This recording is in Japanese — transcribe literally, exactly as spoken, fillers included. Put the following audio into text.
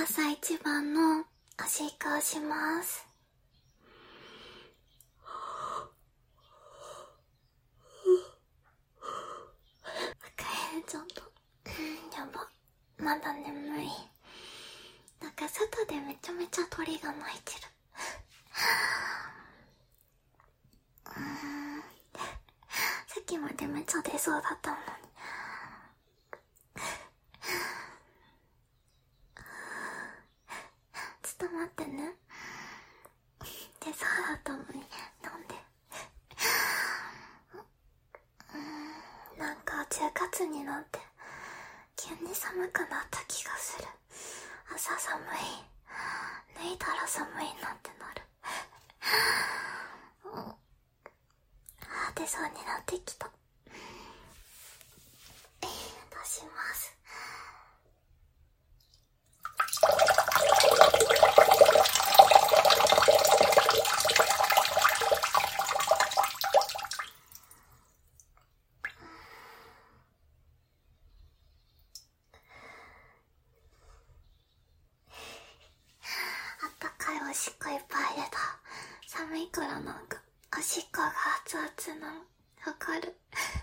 朝一番のおしっこをします。ちょっと、うん、やば、まだ眠い。なんか外でめちゃめちゃ鳥が鳴いてる。うーん、さっきまでめっちゃ出そうだったのに。ちょっと待ってね。出そうだったのに、なんで。うーん、なんかじゅうがつになって急に寒くなった気がする。朝寒い、脱いだら寒いなってなる。あー、出そうになってきた。出します。あったかいおしっこいっぱい出た。寒いからなんかおしっこが熱々なのわかる。